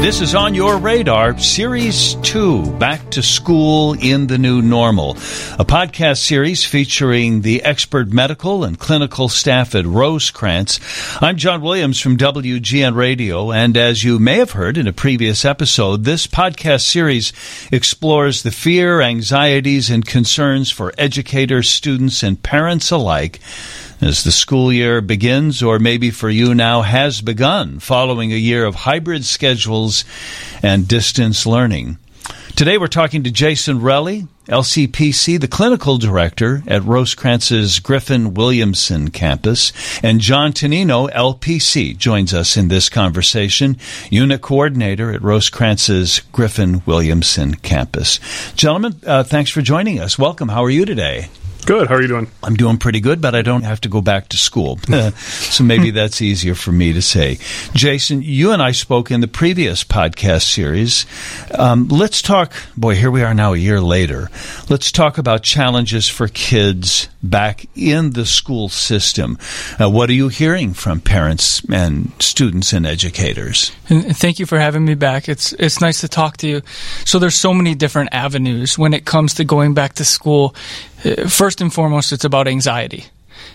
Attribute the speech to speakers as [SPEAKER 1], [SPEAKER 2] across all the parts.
[SPEAKER 1] This is On Your Radar, Series 2, Back to School in the New Normal, a podcast series featuring the expert medical and clinical staff at Rosecrance. I'm John Williams from WGN Radio, and as you may have heard in a previous episode, this podcast series explores the fear, anxieties, and concerns for educators, students, and parents alike as the school year begins, or maybe for you now has begun, following a year of hybrid schedules and distance learning. Today we're talking to Jason Relly, LCPC, the clinical director at Rosecrance's Griffin Williamson campus, and John Tonino, LPC, joins us in this conversation, unit coordinator at Rosecrance's Griffin Williamson campus. Gentlemen, thanks for joining us. Welcome. How are you today?
[SPEAKER 2] Good. How are you doing?
[SPEAKER 1] I'm doing pretty good, but I don't have to go back to school. So maybe that's easier for me to say. Jason, you and I spoke in the previous podcast series. Let's talk, here we are now a year later. Let's talk about challenges for kids back in the school system. What are you hearing from parents and students and educators?
[SPEAKER 3] And thank you for having me back. It's nice to talk to you. So there's so many different avenues when it comes to going back to school. First and foremost, it's about anxiety.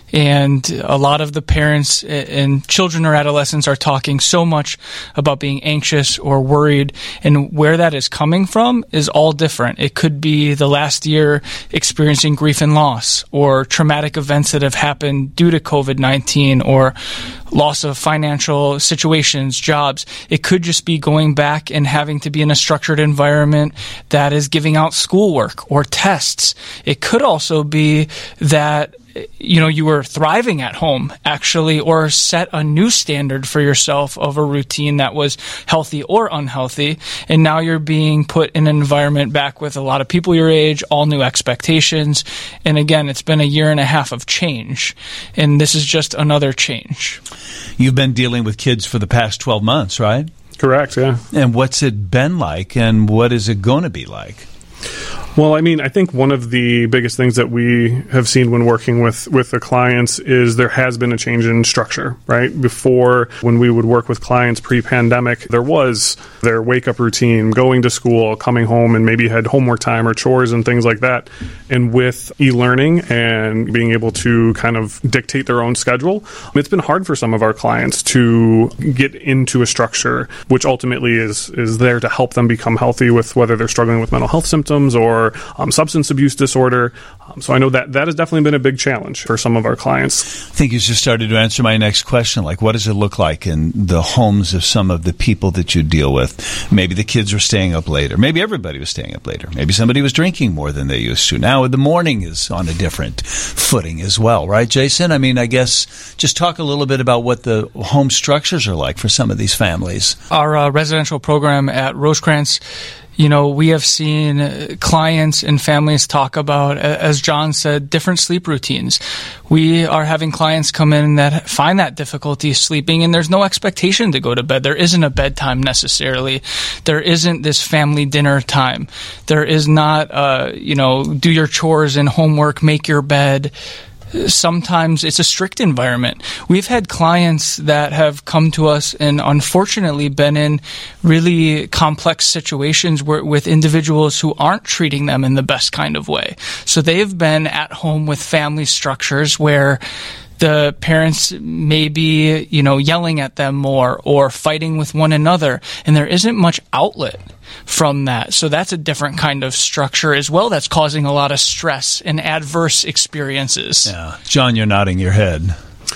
[SPEAKER 3] And a lot of the parents and children or adolescents are talking so much about being anxious or worried, and where that is coming from is all different. It could be the last year experiencing grief and loss, or traumatic events that have happened due to COVID-19, or loss of financial situations, jobs. It could just be going back and having to be in a structured environment that is giving out schoolwork or tests. It could also be that you were thriving at home, actually, or set a new standard for yourself of a routine that was healthy or unhealthy, and now you're being put in an environment back with a lot of people your age, all new expectations, and again, it's been a year and a half of change, and this is just another change.
[SPEAKER 1] You've been dealing with kids for the past 12 months, right?
[SPEAKER 2] Correct, yeah.
[SPEAKER 1] And what's it been like, and what is it going to be like?
[SPEAKER 2] Well, I think one of the biggest things that we have seen when working with the clients is there has been a change in structure, right? Before, when we would work with clients pre-pandemic, there was their wake-up routine, going to school, coming home, and maybe had homework time or chores and things like that. And with e-learning and being able to kind of dictate their own schedule, it's been hard for some of our clients to get into a structure, which ultimately is there to help them become healthy with whether they're struggling with mental health symptoms or substance abuse disorder. So I know that has definitely been a big challenge for some of our clients.
[SPEAKER 1] I think you just started to answer my next question. Like, what does it look like in the homes of some of the people that you deal with? Maybe the kids were staying up later. Maybe everybody was staying up later. Maybe somebody was drinking more than they used to. Now the morning is on a different footing as well, right, Jason? I guess just talk a little bit about what the home structures are like for some of these families.
[SPEAKER 3] Our residential program at Rosecrance, we have seen clients and families talk about, as John said, different sleep routines. We are having clients come in that find that difficulty sleeping, and there's no expectation to go to bed. There isn't a bedtime necessarily. There isn't this family dinner time. There is not, do your chores and homework, make your bed. Sometimes it's a strict environment. We've had clients that have come to us and unfortunately been in really complex situations with individuals who aren't treating them in the best kind of way. So they've been at home with family structures where the parents may be, yelling at them more or fighting with one another, and there isn't much outlet from that. So that's a different kind of structure as well that's causing a lot of stress and adverse experiences.
[SPEAKER 1] Yeah. John, you're nodding your head.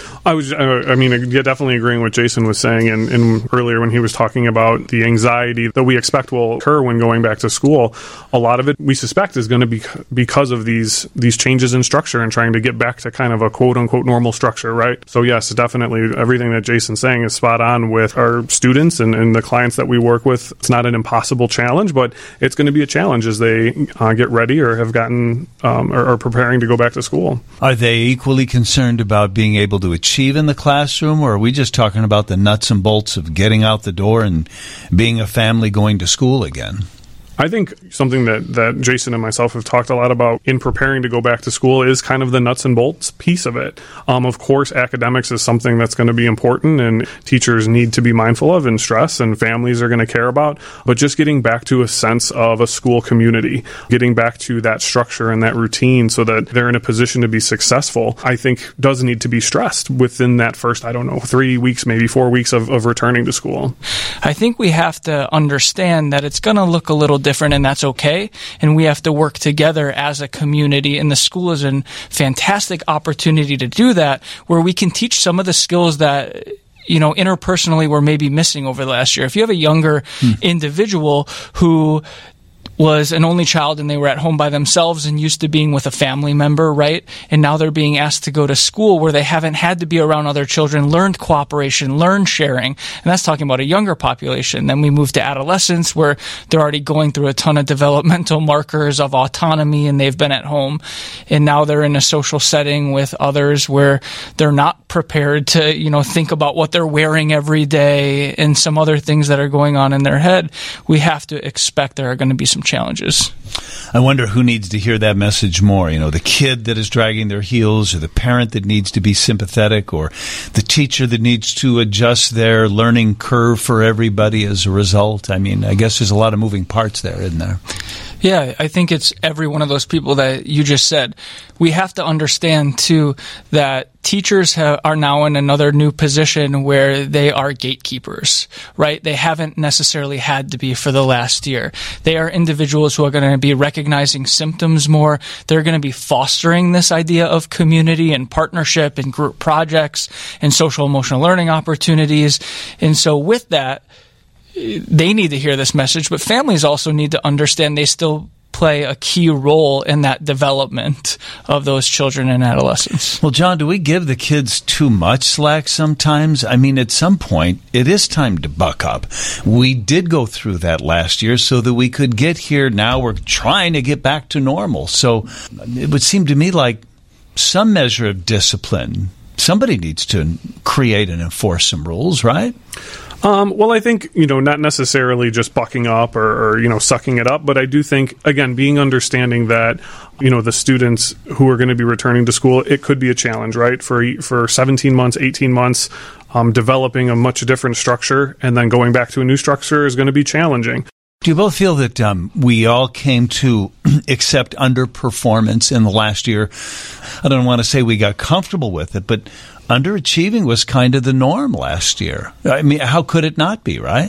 [SPEAKER 2] Definitely agreeing with Jason was saying, and earlier when he was talking about the anxiety that we expect will occur when going back to school. A lot of it we suspect is going to be because of these changes in structure and trying to get back to kind of a quote unquote normal structure, right? So yes, definitely everything that Jason's saying is spot on with our students and the clients that we work with. It's not an impossible challenge, but it's going to be a challenge as they get ready or have gotten or are preparing to go back to school.
[SPEAKER 1] Are they equally concerned about being able to achieve in the classroom, or are we just talking about the nuts and bolts of getting out the door and being a family going to school again?
[SPEAKER 2] I think something that Jason and myself have talked a lot about in preparing to go back to school is kind of the nuts and bolts piece of it. Of course, academics is something that's going to be important and teachers need to be mindful of and stress and families are going to care about. But just getting back to a sense of a school community, getting back to that structure and that routine so that they're in a position to be successful, I think does need to be stressed within that first, 3 weeks, maybe 4 weeks of returning to school.
[SPEAKER 3] I think we have to understand that it's going to look a little different, and that's okay. And we have to work together as a community. And the school is a fantastic opportunity to do that, where we can teach some of the skills that interpersonally we're maybe missing over the last year. If you have a younger individual who was an only child and they were at home by themselves and used to being with a family member, right? And now they're being asked to go to school where they haven't had to be around other children, learned cooperation, learned sharing. And that's talking about a younger population. Then we move to adolescence where they're already going through a ton of developmental markers of autonomy and they've been at home. And now they're in a social setting with others where they're not prepared to, think about what they're wearing every day and some other things that are going on in their head. We have to expect there are going to be some challenges.
[SPEAKER 1] I wonder who needs to hear that message more, the kid that is dragging their heels or the parent that needs to be sympathetic or the teacher that needs to adjust their learning curve for everybody as a result. I guess there's a lot of moving parts there, isn't there?
[SPEAKER 3] Yeah, I think it's every one of those people that you just said. We have to understand, too, that teachers are now in another new position where they are gatekeepers, right? They haven't necessarily had to be for the last year. They are individuals who are going to be recognizing symptoms more. They're going to be fostering this idea of community and partnership and group projects and social emotional learning opportunities. And so with that, they need to hear this message, but families also need to understand they still play a key role in that development of those children and adolescents.
[SPEAKER 1] Well, John, do we give the kids too much slack sometimes? At some point, it is time to buck up. We did go through that last year so that we could get here. Now we're trying to get back to normal. So it would seem to me like some measure of discipline. Somebody needs to create and enforce some rules, right?
[SPEAKER 2] Well, I think, not necessarily just bucking up or sucking it up, but I do think, again, being understanding that, the students who are going to be returning to school, it could be a challenge, right? For 17 months, 18 months, developing a much different structure and then going back to a new structure is going to be challenging.
[SPEAKER 1] Do you both feel that we all came to accept underperformance in the last year? I don't want to say we got comfortable with it, but underachieving was kind of the norm last year. How could it not be, right?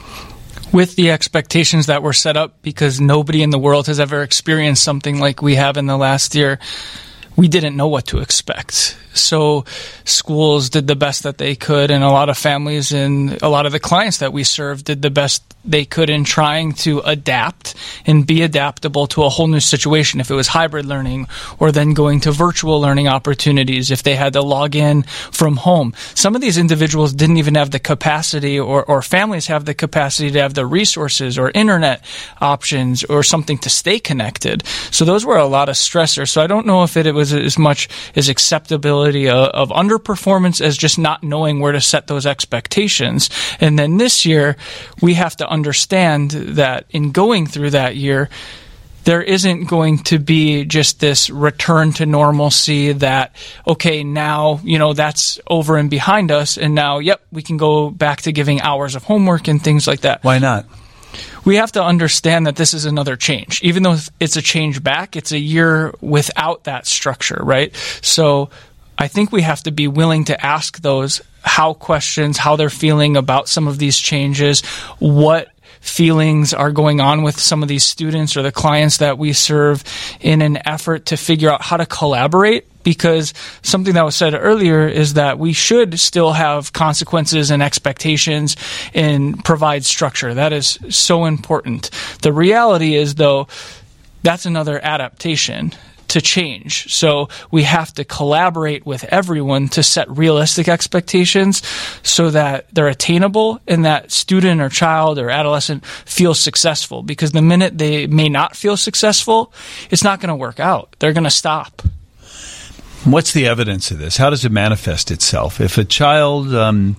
[SPEAKER 3] With the expectations that were set up, because nobody in the world has ever experienced something like we have in the last year, we didn't know what to expect. So schools did the best that they could, and a lot of families and a lot of the clients that we serve did the best they could in trying to adapt and be adaptable to a whole new situation. If it was hybrid learning or then going to virtual learning opportunities, if they had to log in from home. Some of these individuals didn't even have the capacity or families have the capacity to have the resources or internet options or something to stay connected. So those were a lot of stressors. So I don't know if it was as much as acceptability of underperformance as just not knowing where to set those expectations. And then this year, we have to understand that in going through that year, there isn't going to be just this return to normalcy that, okay, now, that's over and behind us. And now, we can go back to giving hours of homework and things like that.
[SPEAKER 1] Why not?
[SPEAKER 3] We have to understand that this is another change. Even though it's a change back, it's a year without that structure, right? So I think we have to be willing to ask those how questions, how they're feeling about some of these changes, what feelings are going on with some of these students or the clients that we serve in an effort to figure out how to collaborate. Because something that was said earlier is that we should still have consequences and expectations and provide structure. That is so important. The reality is, though, that's another adaptation to change. So we have to collaborate with everyone to set realistic expectations so that they're attainable and that student or child or adolescent feels successful. Because the minute they may not feel successful, it's not going to work out. They're going to stop.
[SPEAKER 1] What's the evidence of this? How does it manifest itself? If a child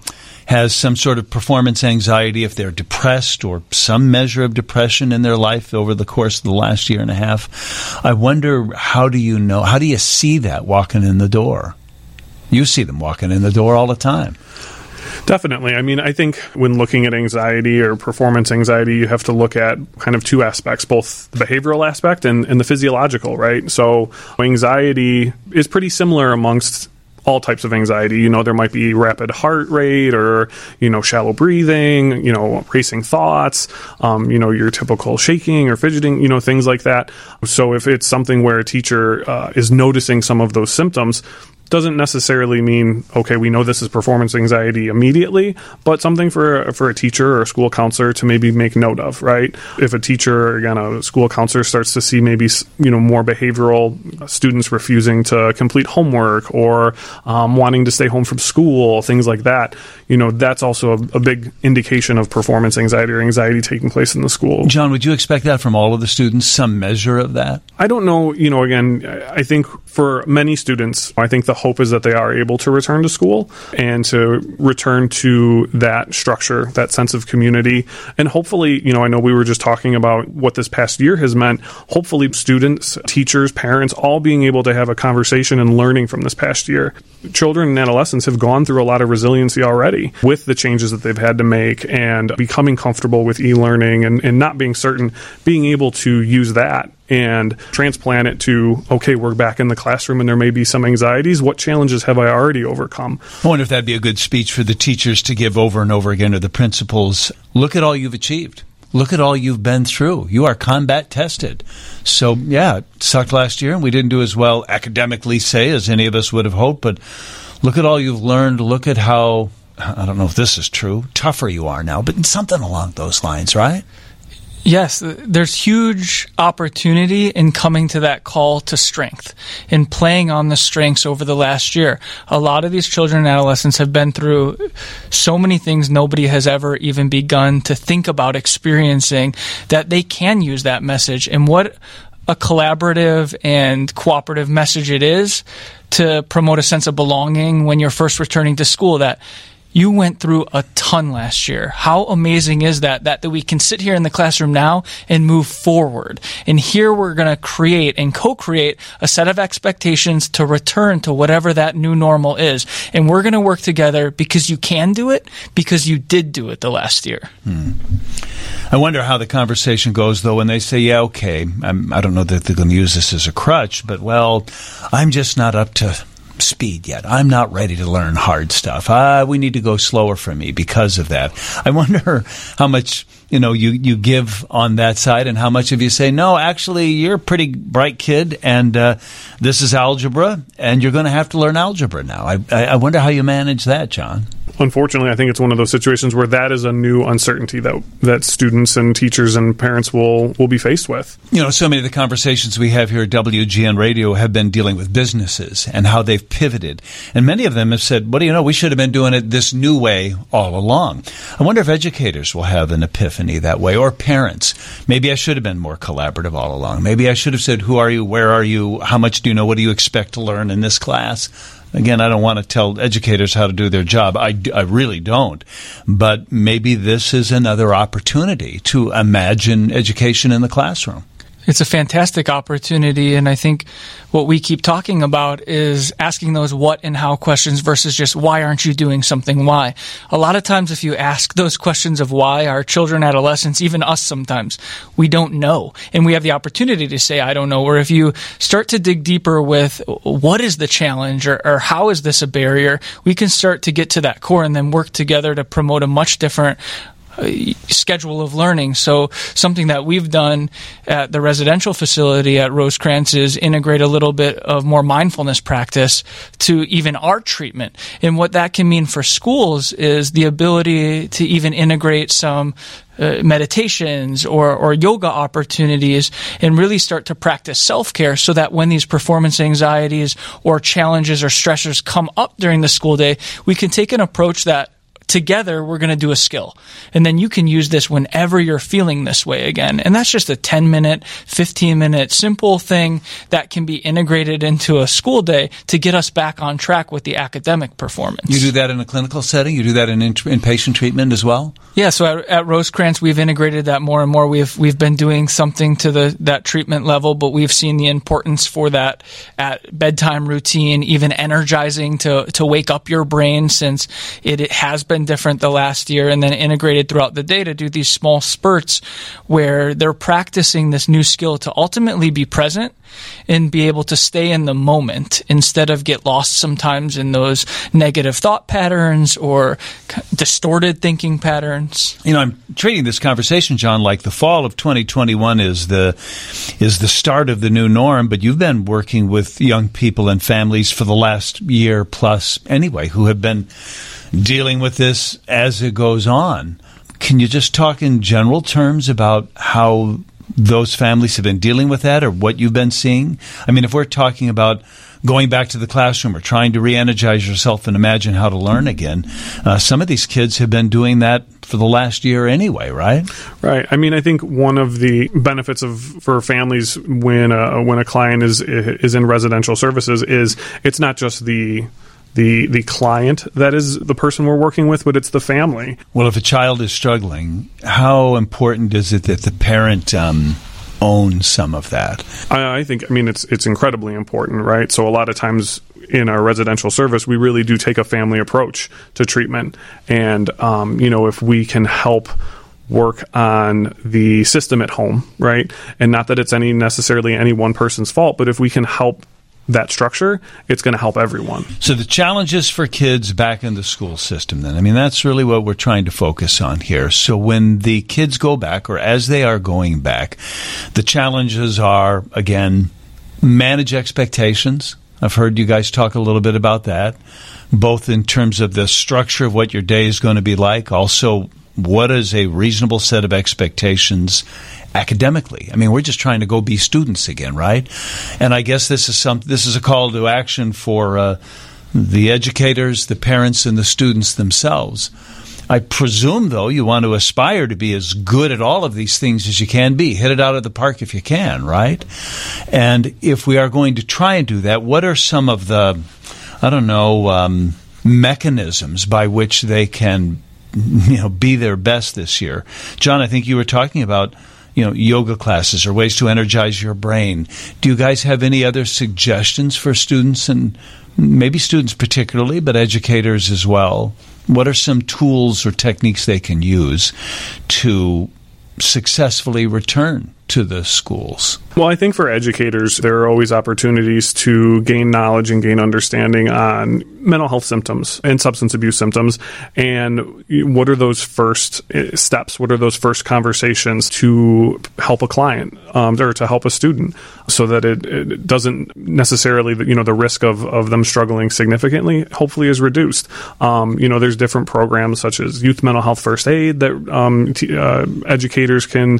[SPEAKER 1] has some sort of performance anxiety, if they're depressed or some measure of depression in their life over the course of the last year and a half. I wonder, how do you see that walking in the door? You see them walking in the door all the time.
[SPEAKER 2] Definitely. I mean, I think when looking at anxiety or performance anxiety, you have to look at kind of two aspects, both the behavioral aspect and the physiological, right? So anxiety is pretty similar amongst all types of anxiety. There might be rapid heart rate or, shallow breathing, racing thoughts, your typical shaking or fidgeting, things like that. So if it's something where a teacher is noticing some of those symptoms, doesn't necessarily mean, okay, we know this is performance anxiety immediately, but something for a teacher or a school counselor to maybe make note of, right? If a teacher, again, a school counselor starts to see maybe, more behavioral students refusing to complete homework or wanting to stay home from school, things like that, that's also a big indication of performance anxiety or anxiety taking place in the school.
[SPEAKER 1] John, would you expect that from all of the students, some measure of that?
[SPEAKER 2] I don't know. Again, I think for many students, I think the hope is that they are able to return to school and to return to that structure, that sense of community. And hopefully, I know we were just talking about what this past year has meant. Hopefully students, teachers, parents, all being able to have a conversation and learning from this past year. Children and adolescents have gone through a lot of resiliency already with the changes that they've had to make and becoming comfortable with e-learning and not being certain, being able to use that and transplant it to, okay, we're back in the classroom and there may be some anxieties. What challenges have I already overcome?
[SPEAKER 1] I wonder if that'd be a good speech for the teachers to give over and over again to the principals. Look at all you've achieved. Look at all you've been through. You are combat tested. So, yeah, it sucked last year and we didn't do as well academically, say, as any of us would have hoped. But look at all you've learned. Look at how, I don't know if this is true, tougher you are now, but something along those lines, right?
[SPEAKER 3] Yes, there's huge opportunity in coming to that call to strength and playing on the strengths over the last year. A lot of these children and adolescents have been through so many things nobody has ever even begun to think about experiencing, that they can use that message. And what a collaborative and cooperative message it is to promote a sense of belonging when you're first returning to school, that you went through a ton last year. How amazing is that we can sit here in the classroom now and move forward. And here we're going to create and co-create a set of expectations to return to whatever that new normal is. And we're going to work together because you can do it, because you did do it the last year.
[SPEAKER 1] I wonder how the conversation goes, though, when they say, yeah, okay, I don't know that they're going to use this as a crutch, but, well, I'm just not up to speed yet. I'm not ready to learn hard stuff. We need to go slower for me because of that. I wonder how much, you give on that side and how much of you say, no, actually, you're a pretty bright kid and this is algebra and you're going to have to learn algebra now. I wonder how you manage that, John.
[SPEAKER 2] Unfortunately, I think it's one of those situations where that is a new uncertainty that students and teachers and parents will be faced with.
[SPEAKER 1] So many of the conversations we have here at WGN Radio have been dealing with businesses and how they've pivoted. And many of them have said, what do you know, we should have been doing it this new way all along. I wonder if educators will have an epiphany that way, or parents. Maybe I should have been more collaborative all along. Maybe I should have said, who are you, where are you, how much do you know, what do you expect to learn in this class? Again, I don't want to tell educators how to do their job. I really don't. But maybe this is another opportunity to imagine education in the classroom.
[SPEAKER 3] It's a fantastic opportunity, and I think what we keep talking about is asking those what and how questions versus just why aren't you doing something, why. A lot of times if you ask those questions of why, our children, adolescents, even us sometimes, we don't know. And we have the opportunity to say, I don't know. Or if you start to dig deeper with what is the challenge or how is this a barrier, we can start to get to that core and then work together to promote a much different schedule of learning. So something that we've done at the residential facility at Rosecrans is integrate a little bit of more mindfulness practice to even art treatment. And what that can mean for schools is the ability to even integrate some meditations or yoga opportunities and really start to practice self-care so that when these performance anxieties or challenges or stressors come up during the school day, we can take an approach that together we're going to do a skill. And then you can use this whenever you're feeling this way again. And that's just a 10-minute, 15-minute simple thing that can be integrated into a school day to get us back on track with the academic performance.
[SPEAKER 1] You do that in a clinical setting? You do that in inpatient treatment as well?
[SPEAKER 3] Yeah, so at Rosecrance, we've integrated that more and more. We've been doing something to that treatment level, but we've seen the importance for that at bedtime routine, even energizing to wake up your brain, since it has been different the last year, and then integrated throughout the day to do these small spurts where they're practicing this new skill to ultimately be present and be able to stay in the moment instead of get lost sometimes in those negative thought patterns or distorted thinking patterns.
[SPEAKER 1] You know, I'm treating this conversation, John, like the fall of 2021 is the start of the new norm, but you've been working with young people and families for the last year plus anyway who have been dealing with this as it goes on. Can you just talk in general terms about how those families have been dealing with that, or what you've been seeing? I mean, if we're talking about going back to the classroom or trying to re-energize yourself and imagine how to learn again, some of these kids have been doing that for the last year anyway, right? Right.
[SPEAKER 2] I mean, I think one of the benefits for families when a client is in residential services is it's not just the client that is the person we're working with, but it's the family.
[SPEAKER 1] Well, if a child is struggling, how important is it that the parent own some of that?
[SPEAKER 2] I think, it's incredibly important, right? So a lot of times in our residential service, we really do take a family approach to treatment. And, if we can help work on the system at home, right? And not that it's necessarily any one person's fault, but if we can help that structure, it's going to help everyone.
[SPEAKER 1] So the challenges for kids back in the school system then, that's really what we're trying to focus on here. So when the kids go back, or as they are going back, the challenges are, again, manage expectations. I've heard you guys talk a little bit about that, both in terms of the structure of what your day is going to be like, also what is a reasonable set of expectations academically. We're just trying to go be students again, right? And I guess this is a call to action for the educators, the parents, and the students themselves. I presume, though, you want to aspire to be as good at all of these things as you can be. Hit it out of the park if you can, right? And if we are going to try and do that, what are some of the, mechanisms by which they can, be their best this year? John, I think you were talking about yoga classes or ways to energize your brain. Do you guys have any other suggestions for students, and maybe students particularly, but educators as well? What are some tools or techniques they can use to successfully return to the schools?
[SPEAKER 2] Well, I think for educators, there are always opportunities to gain knowledge and gain understanding on mental health symptoms and substance abuse symptoms. And what are those first steps? What are those first conversations to help a client or to help a student so that it doesn't necessarily, the risk of them struggling significantly hopefully is reduced. There's different programs such as Youth Mental Health First Aid that educators can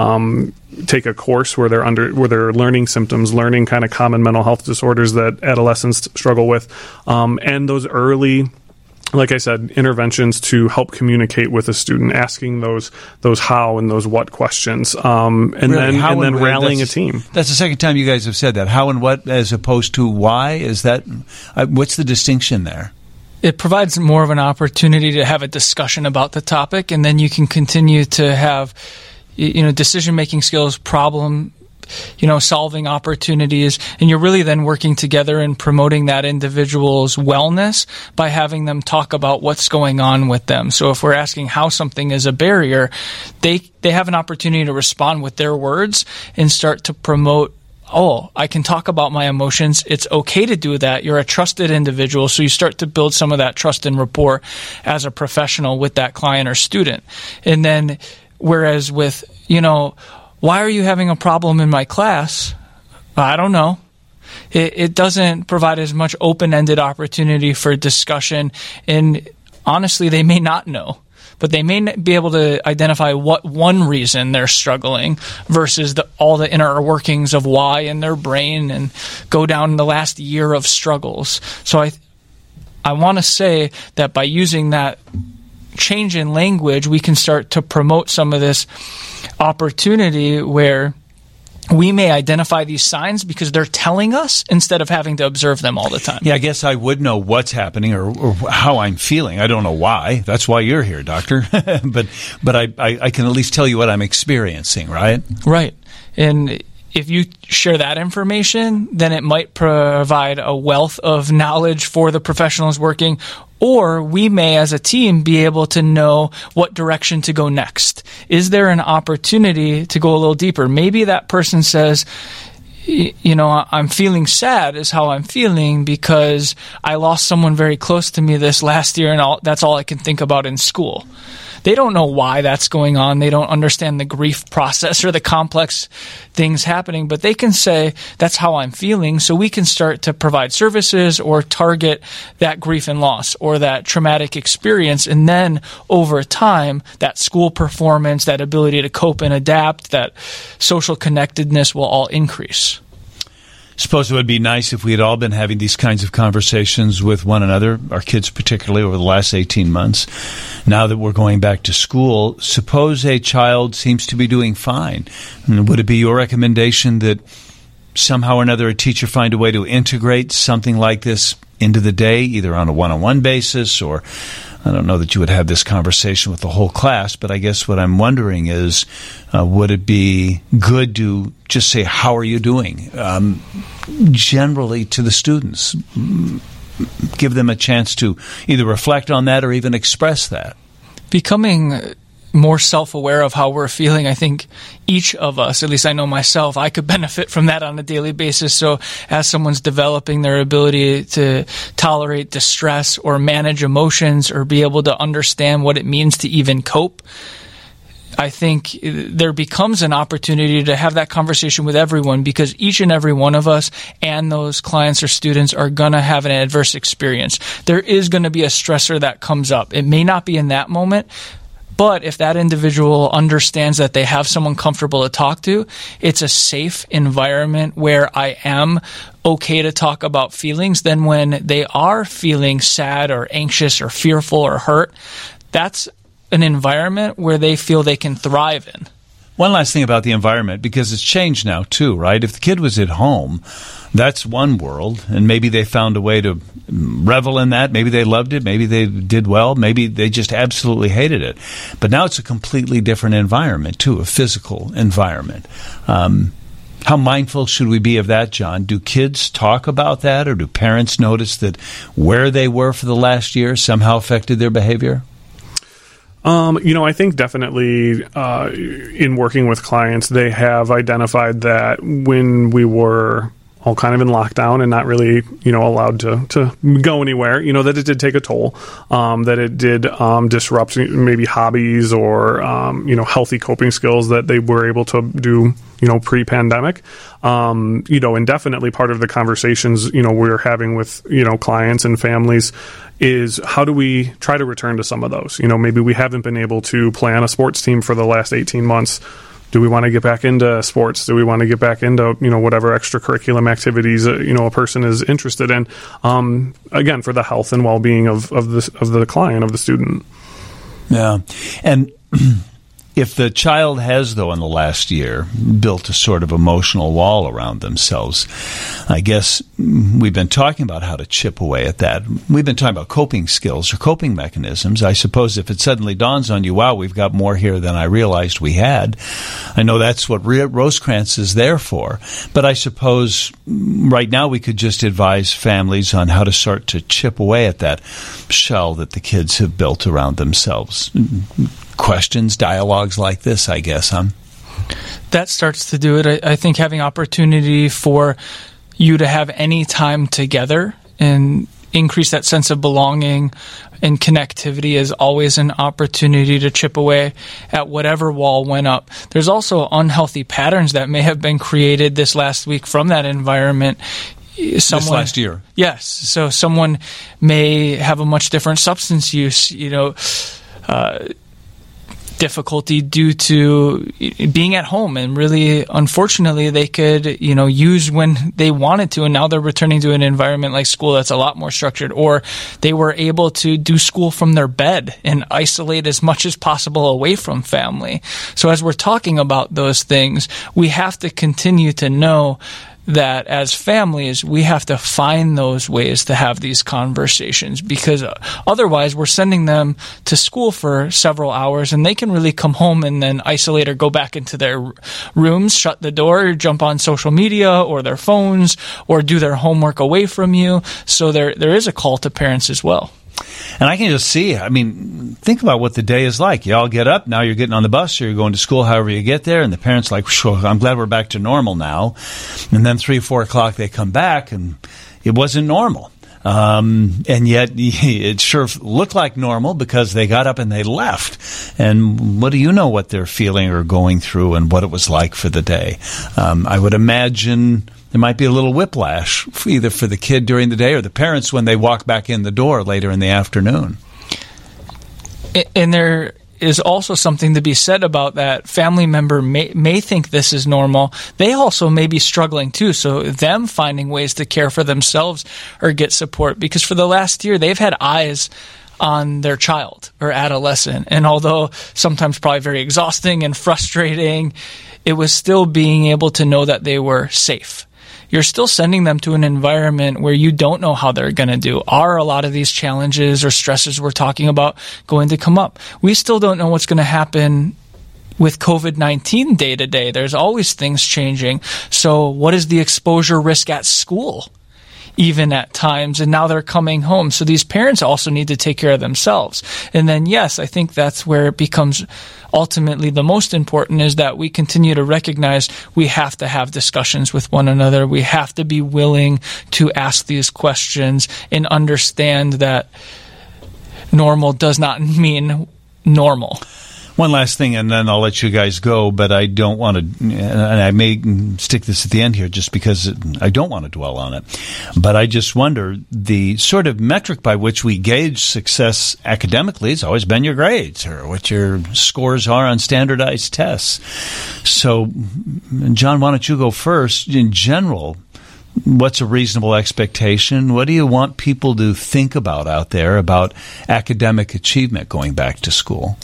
[SPEAKER 2] take a course where they're learning symptoms, learning kind of common mental health disorders that adolescents struggle with, and those early, like I said, interventions to help communicate with a student, asking those how and those what questions, and then rallying a team.
[SPEAKER 1] That's the second time you guys have said that. How and what as opposed to why? Is that what's the distinction there?
[SPEAKER 3] It provides more of an opportunity to have a discussion about the topic, and then you can continue to have decision-making skills, problem, solving opportunities, and you're really then working together and promoting that individual's wellness by having them talk about what's going on with them. So if we're asking how something is a barrier, they have an opportunity to respond with their words and start to promote, I can talk about my emotions. It's okay to do that. You're a trusted individual. So you start to build some of that trust and rapport as a professional with that client or student. And then whereas with, why are you having a problem in my class? I don't know. It doesn't provide as much open-ended opportunity for discussion. And honestly, they may not know, but they may be able to identify what one reason they're struggling versus all the inner workings of why in their brain and go down the last year of struggles. So I want to say that by using that change in language, we can start to promote some of this opportunity where we may identify these signs because they're telling us instead of having to observe them all the time.
[SPEAKER 1] Yeah, I guess I would know what's happening or how I'm feeling. I don't know why. That's why you're here, doctor. but I can at least tell you what I'm experiencing, right?
[SPEAKER 3] Right. And if you share that information, then it might provide a wealth of knowledge for the professionals working, or we may, as a team, be able to know what direction to go next. Is there an opportunity to go a little deeper? Maybe that person says, I'm feeling sad is how I'm feeling because I lost someone very close to me this last year, and that's all I can think about in school. They don't know why that's going on. They don't understand the grief process or the complex things happening, but they can say, that's how I'm feeling, so we can start to provide services or target that grief and loss or that traumatic experience, and then over time, that school performance, that ability to cope and adapt, that social connectedness will all increase.
[SPEAKER 1] Suppose it would be nice if we had all been having these kinds of conversations with one another, our kids particularly, over the last 18 months. Now that we're going back to school, suppose a child seems to be doing fine. Would it be your recommendation that somehow or another a teacher find a way to integrate something like this into the day, either on a one-on-one basis, or I don't know that you would have this conversation with the whole class, but I guess what I'm wondering is, would it be good to just say, how are you doing? Generally to the students. Give them a chance to either reflect on that or even express that. Becoming more self-aware of how we're feeling, I think each of us, at least I know myself, I could benefit from that on a daily basis. So as someone's developing their ability to tolerate distress or manage emotions or be able to understand what it means to even cope, I think there becomes an opportunity to have that conversation with everyone, because each and every one of us and those clients or students are going to have an adverse experience. There is going to be a stressor that comes up. It may not be in that moment, but if that individual understands that they have someone comfortable to talk to, it's a safe environment where I am okay to talk about feelings, then when they are feeling sad or anxious or fearful or hurt, that's an environment where they feel they can thrive in. One last thing about the environment, because it's changed now too, right? If the kid was at home, that's one world, and maybe they found a way to revel in that. Maybe they loved it. Maybe they did well. Maybe they just absolutely hated it. But now it's a completely different environment too, a physical environment. How mindful should we be of that, John? Do kids talk about that, or do parents notice that where they were for the last year somehow affected their behavior?
[SPEAKER 2] I think definitely in working with clients, they have identified that when we were all kind of in lockdown and not really, allowed to go anywhere, that it did take a toll, that it did disrupt maybe hobbies or, healthy coping skills that they were able to do, pre-pandemic. And definitely part of the conversations, we're having with, clients and families is how do we try to return to some of those? Maybe we haven't been able to plan a sports team for the last 18 months. Do we want to get back into sports? Do we want to get back into, whatever extracurriculum activities, a person is interested in? Again, for the health and well-being of the client, of the student.
[SPEAKER 1] Yeah. And if the child has, though, in the last year, built a sort of emotional wall around themselves, I guess we've been talking about how to chip away at that. We've been talking about coping skills or coping mechanisms. I suppose if it suddenly dawns on you, wow, we've got more here than I realized we had, I know that's what Rosecrance is there for. But I suppose right now we could just advise families on how to start to chip away at that shell that the kids have built around themselves. Questions, dialogues like this, I guess, huh? That starts to do it. I think having opportunity for you to have any time together and increase that sense of belonging and connectivity is always an opportunity to chip away at whatever wall went up. There's also unhealthy patterns that may have been created this last week from that environment. This last year. Yes. So someone may have a much different substance use,
[SPEAKER 3] difficulty due to being at home, and really, unfortunately, they could, use when they wanted to, and now they're returning to an environment like school that's a lot more structured, or they were able to do school from their bed and isolate as much as possible away from family. So as we're talking about those things, we have to continue to know that as families, we have to find those ways to have these conversations, because otherwise we're sending them to school for several hours and they can really come home and then isolate or go back into their rooms, shut the door, jump on social media or their phones, or do their homework away from you. So there is a call to parents as well.
[SPEAKER 1] And I can just see, think about what the day is like. You all get up, now you're getting on the bus or you're going to school, however you get there, and the parents like, I'm glad we're back to normal now. And then 3, 4 o'clock they come back and it wasn't normal. And yet it sure looked like normal because they got up and they left. And what do you know what they're feeling or going through and what it was like for the day? I would imagine there might be a little whiplash, either for the kid during the day or the parents when they walk back in the door later in the afternoon.
[SPEAKER 3] And there is also something to be said about that. Family member may think this is normal. They also may be struggling too. So them finding ways to care for themselves or get support, because for the last year they've had eyes on their child or adolescent. And although sometimes probably very exhausting and frustrating, it was still being able to know that they were safe. You're still sending them to an environment where you don't know how they're going to do. Are a lot of these challenges or stresses we're talking about going to come up? We still don't know what's going to happen with COVID-19 day to day. There's always things changing. So what is the exposure risk at school, even at times? And now they're coming home. So these parents also need to take care of themselves. And then, yes, I think that's where it becomes ultimately the most important, is that we continue to recognize we have to have discussions with one another. We have to be willing to ask these questions and understand that normal does not mean normal.
[SPEAKER 1] One last thing, and then I'll let you guys go, but I don't want to, and I may stick this at the end here just because I don't want to dwell on it. But I just wonder, the sort of metric by which we gauge success academically has always been your grades or what your scores are on standardized tests. So, John, why don't you go first? In general, what's a reasonable expectation? What do you want people to think about out there about academic achievement going back to school?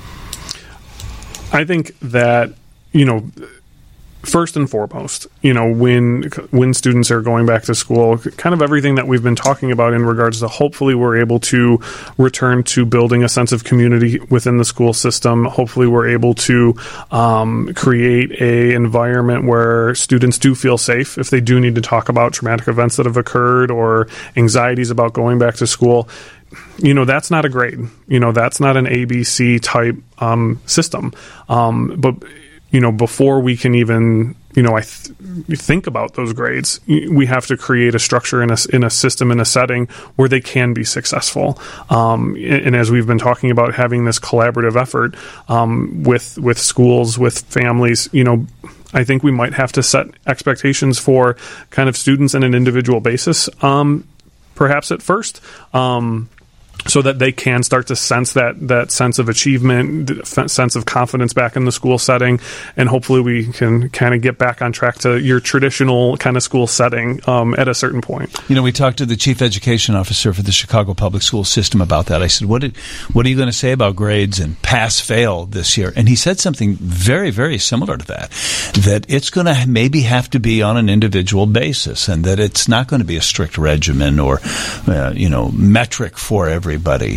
[SPEAKER 2] I think that, first and foremost, when students are going back to school, kind of everything that we've been talking about in regards to hopefully we're able to return to building a sense of community within the school system. Hopefully we're able to create a environment where students do feel safe if they do need to talk about traumatic events that have occurred or anxieties about going back to school. That's not a grade. That's not an ABC type system. But before we can even, think about those grades, we have to create a structure in a system, in a setting where they can be successful. And as we've been talking about, having this collaborative effort with schools, with families, I think we might have to set expectations for kind of students on an individual basis, perhaps at first. So that they can start to sense that sense of achievement, sense of confidence back in the school setting, and hopefully we can kind of get back on track to your traditional kind of school setting at a certain point.
[SPEAKER 1] We talked to the chief education officer for the Chicago Public School System about that. I said, what are you going to say about grades and pass-fail this year? And he said something very, very similar to that it's going to maybe have to be on an individual basis, and that it's not going to be a strict regimen or, metric for everybody.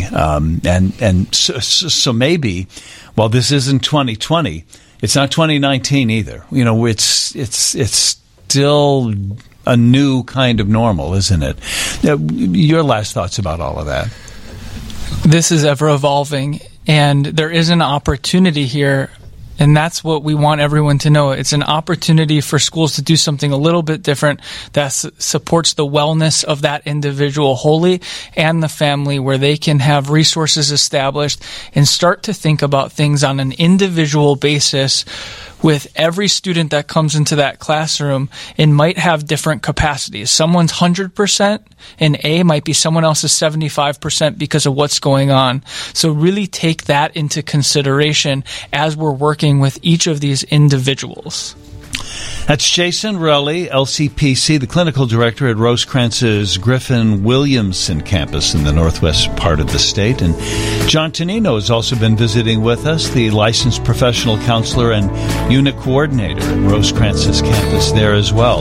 [SPEAKER 1] So maybe, while this isn't 2020, it's not 2019 either. It's still a new kind of normal, isn't it? Your last thoughts about all of that?
[SPEAKER 3] This is ever evolving, and there is an opportunity here. And that's what we want everyone to know. It's an opportunity for schools to do something a little bit different that supports the wellness of that individual wholly and the family, where they can have resources established and start to think about things on an individual basis with every student that comes into that classroom and might have different capacities. Someone's 100% in A might be someone else's 75% because of what's going on. So really take that into consideration as we're working with each of these individuals.
[SPEAKER 1] That's Jason Relly, LCPC, the clinical director at Rosecrance's Griffin Williamson campus in the northwest part of the state. And John Tonino has also been visiting with us, the licensed professional counselor and unit coordinator at Rosecrance's campus there as well.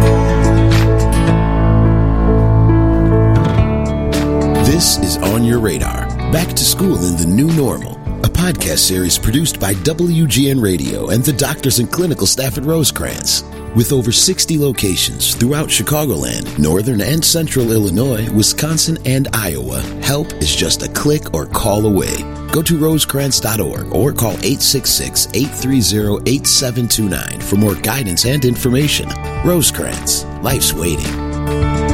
[SPEAKER 4] This is On Your Radar, Back to School in the New Normal, a podcast series produced by WGN Radio and the doctors and clinical staff at Rosecrance. With over 60 locations throughout Chicagoland, northern and central Illinois, Wisconsin, and Iowa, help is just a click or call away. Go to rosecrance.org or call 866-830-8729 for more guidance and information. Rosecrance, life's waiting.